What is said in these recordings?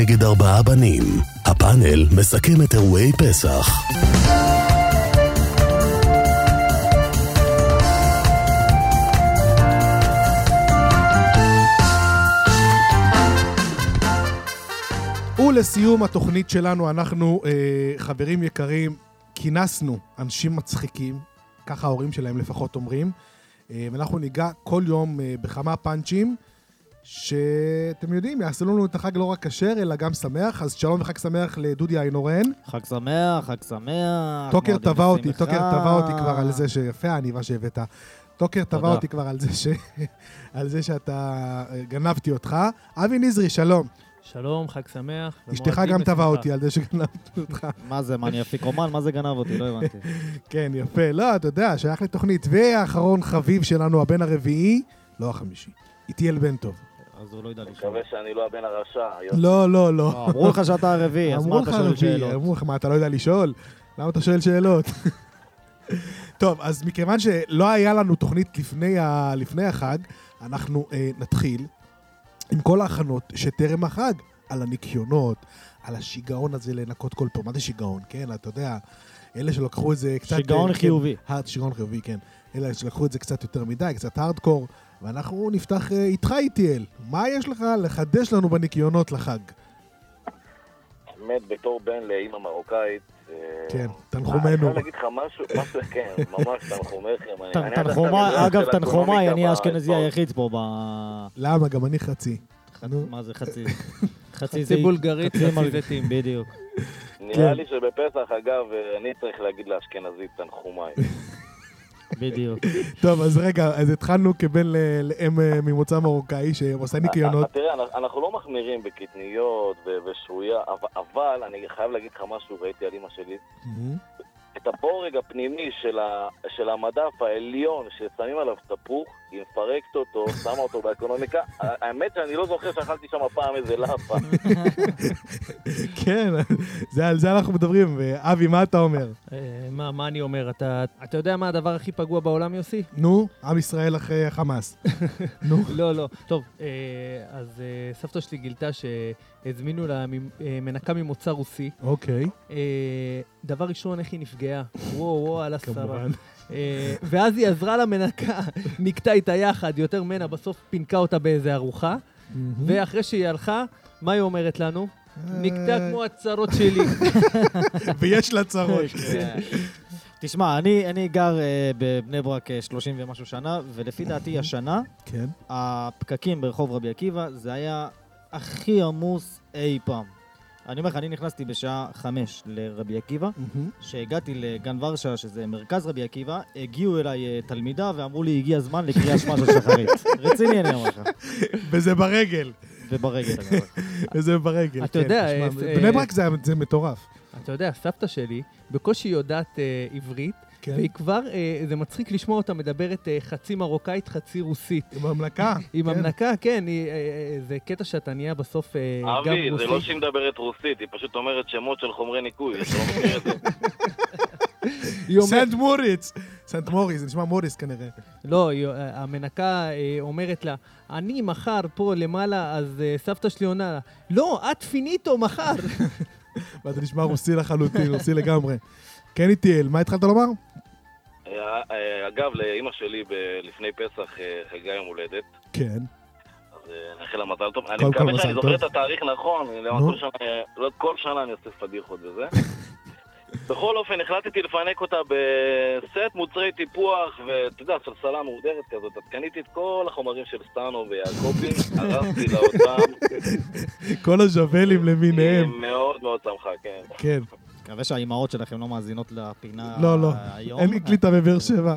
נגד 4 בנים. הפאנל מסכם את אירועי פסח. ולסיום התוכנית שלנו, אנחנו, חברים יקרים, כינסנו אנשים מצחיקים, ככה ההורים שלהם לפחות אומרים, ואנחנו ניגע כל יום בכמה פאנצ'ים, שאתם יודעים, יעשו לנו את החג לא רק כשר, אלא גם שמח. אז שלום וחג שמח לדודי איינורן. חג שמח, חג שמח. טוקר טבע אותי כבר על זה שיפה העניבה שהבאת. טוקר טבע אותי כבר על זה שאתה גנבתי אותך. אבי נזרי, שלום. שלום, חג שמח. אשתך גם טבע אותי על זה שגנבתי אותך. מה זה, מה אני אפיקומן? מה זה גנב אותי? לא הבנתי. כן, יפה. לא, אתה יודע, שייך לתוכנית. והאחרון חביב שלנו, הבן הרביעי, לא החמישי. איטיאל בן טוב. אז הוא לא ידע לשאול. מקווה שאני לא הבן הרשע. לא. אמרו לך שאתה הרביעי, אז מה אתה שואל שאלות? אמרו לך, מה, אתה לא יודע לשאול? למה אתה שואל שאלות? טוב, אז מכיוון שלא היה לנו תוכנית לפני החג, אנחנו נתחיל עם כל ההכנות שטרם החג, על הניקיונות, על השיגעון הזה לנקות כל פעם. מה זה שיגעון? כן, אתה יודע, אלה שלקחו את זה קצת... שיגעון חיובי. שיגעון חיובי, כן. אלה שלקחו את זה קצת יותר מדי, קצת הארדקור, ואנחנו נפתח איתך איטיאל. מה יש לך לחדש לנו בניקיונות לחג? באמת, בתור בן לאמא מרוקאית... כן, תנחומנו. אני חייב להגיד לך משהו, כן, ממש תנחומכם. אגב, תנחומי, אני האשכנזי היחיד פה ב... למה? גם אני חצי. מה זה חצי? חצי בולגרית, חצי זיתים. בדיוק. נראה לי שבפסח, אגב, אני צריך להגיד לאשכנזית תנחומי. בדיוק. טוב, אז רגע, אז התחלנו כבן לאם ממוצא מרוקאי שעושה ניקיונות. תראה, אנחנו לא מחמירים בקטניות ושרויה, אבל אני חייב להגיד לך משהו, ראיתי על אמא שלי, את הבורג הפנימי של המדף העליון ששמים עליו תפוח, היא מפרקת אותו, שמה אותו באקונומיקה. האמת שאני לא זוכר שאכלתי שם פעם איזה לאפה. כן, על זה אנחנו מדברים. אבי, מה אתה אומר? מה אני אומר? אתה יודע מה הדבר הכי פגוע בעולם, יוסי? נו, עם ישראל אחרי חמאס. נו. לא. טוב, אז סבתא שלי גילתה שהזמינו לה מנקה ממוצא רוסי. אוקיי. דבר ראשון, איך היא נפגעה? וואו, על השרה. ואז היא עזרה למנקה, נקטה איתה יחד, יותר מנה, בסוף פינקה אותה באיזה ארוחה, ואחרי שהיא הלכה, מה היא אומרת לנו? נקטה כמו הצרות שלי. ויש לה צרות. תשמע, אני גר בבני ברק 30 ומשהו שנה, ולפי דעתי השנה, הפקקים ברחוב רבי עקיבא, זה היה הכי עמוס אי פעם. אני אומר לך, אני נכנסתי בשעה 5 לרבי עקיבא, שהגעתי לגן ורשה, שזה מרכז רבי עקיבא, הגיעו אליי תלמידה ואמרו לי, הגיע הזמן לקריאה שמע של שחרית. רציני אני אומר לך. וזה ברגל. וברגל, אני אומר לך. וזה ברגל, אתה יודע, בני ברק זה מטורף. אתה יודע, סבתא שלי בקושי יודעת עברית, והיא כבר, זה מצחיק לשמוע אותה מדברת חצי מרוקאית, חצי רוסית. עם המלכה? עם המלכה, כן. זה קטע שאתה נהיה בסוף גם רוסית. אבי, זה לא שהיא מדברת רוסית, היא פשוט אומרת שמות של חומרי ניקוי. אתה לא מכיר את זה. סנט מוריץ. סנט מוריץ, זה נשמע מוריס כנראה. לא, המנקה אומרת לה, אני מחר פה למעלה, אז סבתא שלי עונה לה, לא, את פיניטו מחר. ואתה נשמע רוסי לחלוטין, רוסי לגמרי. כן, איטיאל, מה התחלת לומר? אגב, לאמא שלי לפני פסח חגה יום הולדת. כן. אז נאחל לה מזל טוב. אני מקווה שאני זוכר את התאריך נכון. כל שנה אני עושה פדיחות וזה. בכל אופן, החלטתי לפנק אותה בסט מוצרי טיפוח, ואתה יודע, סלסלה מורדרת כזאת. אז קניתי את כל החומרים של סטאנו ויעקובי, הרסתי לה אותם. כל הז'בלים למיניהם. היא מאוד מאוד שמחה, כן. כן. מקווה שהאימהות שלכם לא מאזינות לפינה היום. אין לי קליטה בבאר שבע.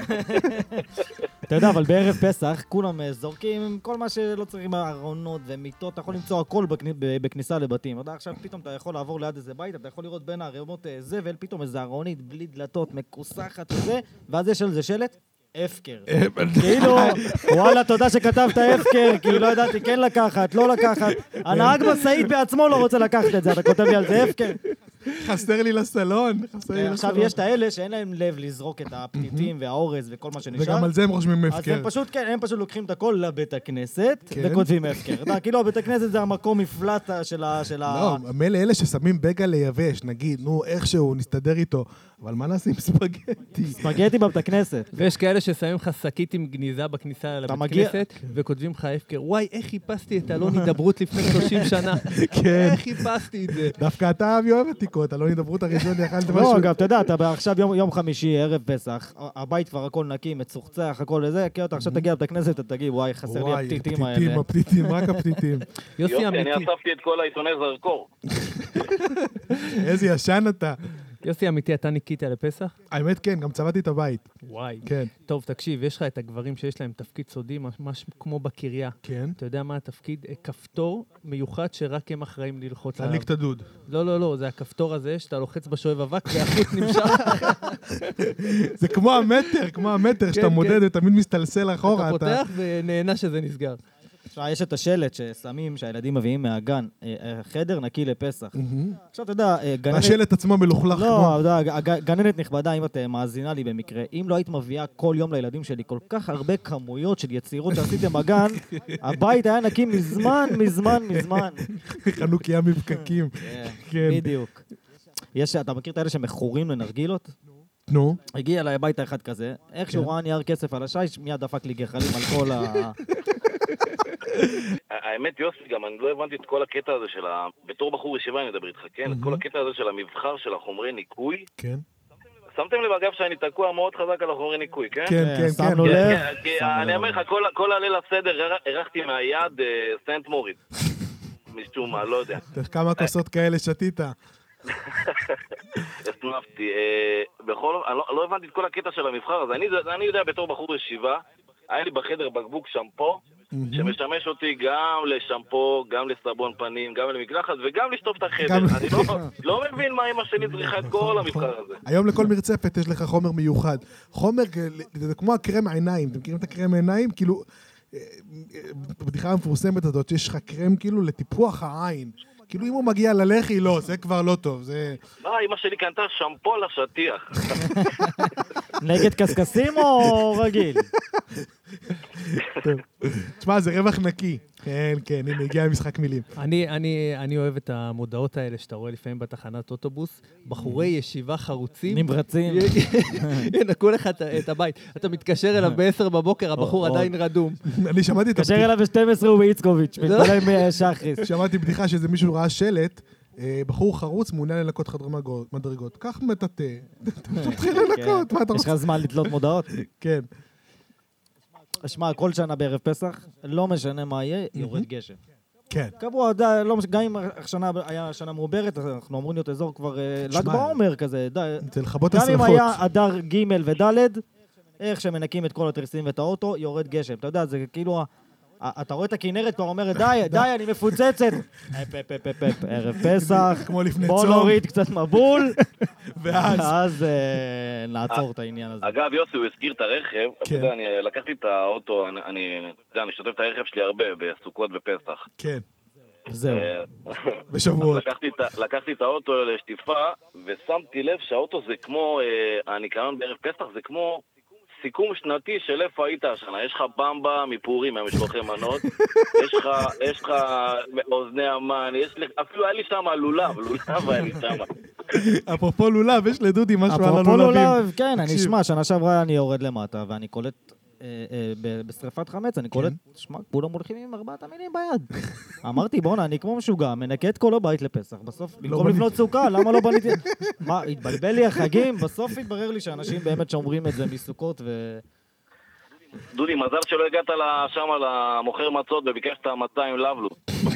אתה יודע, אבל בערב פסח כולם זורקים כל מה שלא צריכים, ארונות ומיטות, אתה יכול למצוא הכל בכניסה לבתים. אתה יודע, עכשיו פתאום אתה יכול לעבור ליד איזה בית, אתה יכול לראות בין הערימות זבל, פתאום איזה ארונית בלי דלתות, מקוסחת וזה, ואז יש על זה שלט, הפקר. כאילו, וואלה, תודה שכתבת הפקר, כי לא ידעתי כן לקחת, לא לקחת. הנהג משאית בעצמו לא רוצה לקחת את זה, אתה כותב לי על זה הפקר. חסר לי לסלון. עכשיו יש את האלה שאין להם לב לזרוק את הפתיתים והאורז וכל מה שנשאר. וגם על זה הם רושמים אז הפקר. הם פשוט, כן, הם פשוט לוקחים את הכל לבית הכנסת וכותבים הפקר. כאילו, הבית הכנסת זה המקום מפלט של ה... לא, מילא אלה ששמים בגל ליבש, נגיד, נו, איכשהו נסתדר איתו, אבל מה נעשה עם ספגטי? ספגטי בבית הכנסת. ויש כאלה ששמים לך שקית עם גניזה בכניסה לבית כנסת, וכותבים לך הפקר. וואי, איך חיפשתי את אלון הידברות לפני 30 שנה? איך חיפשתי את זה? דווקא אתה אבי אוהב עתיקות, אלון הידברות הראשון יאכלת משהו. לא, אגב, אתה יודע, אתה עכשיו יום חמישי, ערב פסח, הבית כבר הכל נקי, מצוחצח, הכל לזה, כי אתה עכשיו תגיע לבית הכנסת, אתה תגיד, וואי, חסר לי הפתיתים האלה. הפתיתים, רק הפתיתים. יופי, אני אספתי את כל העיתוני זרקור. איזה ישן אתה. יוסי, אמיתי, אתה ניקית לפסח? האמת כן, גם צבעתי את הבית. וואי. כן. טוב, תקשיב, יש לך את הגברים שיש להם תפקיד סודי, ממש כמו בקריה. כן. אתה יודע מה התפקיד? כפתור מיוחד שרק הם אחראים ללחוץ עליו. להדליק את הדוד. לא, זה הכפתור הזה שאתה לוחץ בשואב אבק והחוט נמשך. זה כמו המטר שאתה מודד ותמיד מסתלסל אחורה. אתה פותח ונהנה שזה נסגר. יש את השלט ששמים, שהילדים מביאים מהגן, חדר נקי לפסח. עכשיו, אתה יודע, גננת... השלט עצמו מלוכלך. לא, אתה יודע, גננת נכבדה, אם את מאזינה לי במקרה, אם לא היית מביאה כל יום לילדים שלי כל כך הרבה כמויות של יצירות שעשיתם בגן, הבית היה נקי מזמן. חנוכיה מבקקים. כן, בדיוק. אתה מכיר את האלה שמכורים לנרגילות? נו. הגיע אליי הביתה אחד כזה, איך שהוא ראה נייר כסף על השיש, מיד דפק לי גחלים על כל ה... האמת, יוסי, גם אני לא הבנתי את כל הקטע הזה של בתור בחור ישיבה אני מדבר איתך, כן? את כל הקטע הזה של המבחר של החומרי ניקוי. כן. שמתם לב, אגב, שאני תקוע מאוד חזק על החומרי ניקוי, כן? כן. שמנו לב. אני אומר לך, כל הליל הסדר הרחתי מהיד סנט מוריס. משום מה, לא יודע. כמה כוסות כאלה שתית? הסנפתי. בכל אופן, לא הבנתי את כל הקטע של המבחר הזה. אני יודע בתור בחור ישיבה, היה לי בחדר בקבוק שמפו, שמשמש אותי גם לשמפו, גם לסבון פנים, גם למקלחת וגם לשטוף את החדר. אני לא מבין מה אמא שלי צריכה את כל המבחר הזה. היום לכל מרצפת יש לך חומר מיוחד. חומר, זה כמו הקרם העיניים. אתם מכירים את הקרם העיניים? כאילו, בבדיחה המפורסמת הזאת, יש לך קרם כאילו לטיפוח העין. כאילו אם הוא מגיע ללחי, לא, זה כבר לא טוב, זה... אמא שלי קנתה שמפו לשטיח. נגד קסקסים או רגיל? תשמע, זה רווח נקי. כן, הנה, הגיע משחק מילים. אני אוהב את המודעות האלה שאתה רואה לפעמים בתחנת אוטובוס, בחורי ישיבה חרוצים. נמרצים. ינקו לך את הבית. אתה מתקשר אליו ב-10 בבוקר, הבחור עדיין רדום. אני שמעתי את מתקשר אליו ב-12 הוא באיצקוביץ', מתקשר שחריס. שמעתי בדיחה שזה מישהו ראה שלט, בחור חרוץ מעוניין לנקות חדרי מדרגות. כך מטאטא. אתה מתחיל לנקות, מה אתה רוצה? יש לך זמן לתלות מודעות? כן. שמע, כל שנה בערב פסח, לא משנה מה יהיה, יורד גשם. כן. קבוע, גם אם השנה היה שנה מעוברת, אנחנו אמורים להיות אזור כבר ל"ג בעומר כזה. זה לכבות גם השרפות. אם היה אדר ג' וד', איך שמנקים את כל התריסים ואת האוטו, יורד גשם. אתה יודע, זה כאילו... אתה רואה את הכנרת כבר אומרת, די, אני מפוצצת. ערב פסח, בוא נוריד קצת מבול, ואז נעצור את העניין הזה. אגב, יוסי, הוא הזכיר את הרכב, אתה יודע, אני לקחתי את האוטו, אני שוטף את הרכב שלי הרבה בסוכות ופסח. כן. זהו. בשבועות. לקחתי את האוטו לשטיפה, ושמתי לב שהאוטו זה כמו, הניקיון בערב פסח זה כמו... סיכום שנתי של איפה היית השנה. יש לך במבה מפורים מהמשלוחי מנות, יש לך אוזני המן, אפילו היה לי שם לולב היה לי שם. אפרופו לולב, יש לדודי משהו על הלולבים. אפרופו לולב, כן, אני אשמע, שנה שעברה אני יורד למטה, ואני קולט, בשריפת חמץ, אני קולט, שמע, כולם הולכים עם 4 המילים ביד. אמרתי, בוא'נה, אני כמו משוגע, מנקה את כל הבית לפסח. בסוף, במקום לבנות סוכה, למה לא בניתי? מה, התבלבל לי החגים? בסוף התברר לי שאנשים באמת שומרים את זה מסוכות ו... דודי, מזל שלא הגעת שם למוכר מצות וביקשת מצה עם לבלו.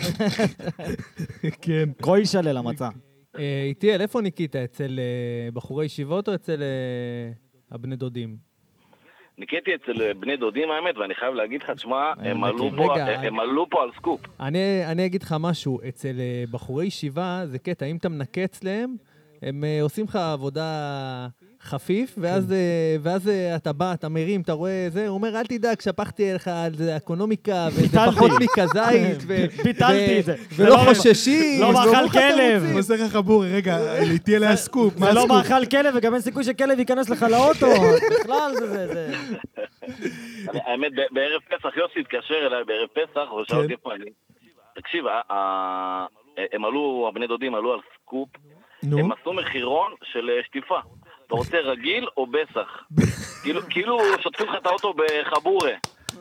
כן. כוי שלל המצה. איתיאל, איפה ניקית? אצל בחורי ישיבות או אצל הבני דודים? ניקיתי אצל בני דודים האמת, ואני חייב להגיד לך, תשמע, הם עלו פה על סקופ. אני אגיד לך משהו, אצל בחורי ישיבה זה קטע, אם אתה מנקה אצלהם, הם עושים לך עבודה חפיף, ואז אתה בא, אתה מרים, אתה רואה זה, הוא אומר, אל תדאג, שפכתי לך על זה אקונומיקה, וזה פחות מכזית, ביטלתי את זה. ולא חוששים. לא מאכל כלב. מוסר לך חבורי, רגע, איתי אלה הסקופ. זה לא מאכל כלב, וגם אין סיכוי שכלב ייכנס לך לאוטו. בכלל זה... האמת, בערב פסח, יוסי התקשר אליי בערב פסח, הוא שאל אותי איפה אני. תקשיב, הם עלו, הבני דודים עלו על סקופ, הם עשו מחירון של שטיפה. אתה רוצה רגיל או בסח? כאילו שוטפים לך את האוטו בחבורה.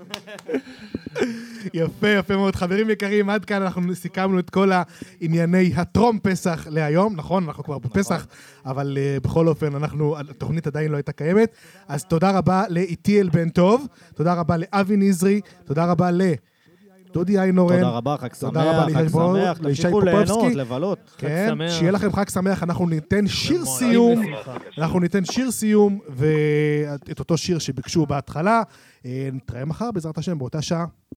יפה, יפה מאוד. חברים יקרים, עד כאן אנחנו סיכמנו את כל הענייני הטרום פסח להיום. נכון, אנחנו כבר בפסח, אבל בכל אופן, התוכנית עדיין לא הייתה קיימת. אז תודה רבה לאיתיאל בן טוב, תודה רבה לאבי נזרי, תודה רבה דודי איינורן. תודה רבה, חג שמח, תמשיכו ליהנות, לבלות. כן, שיהיה לכם חג שמח, אנחנו ניתן שיר סיום, ואת אותו שיר שביקשו בהתחלה. נתראה מחר בעזרת השם באותה שעה.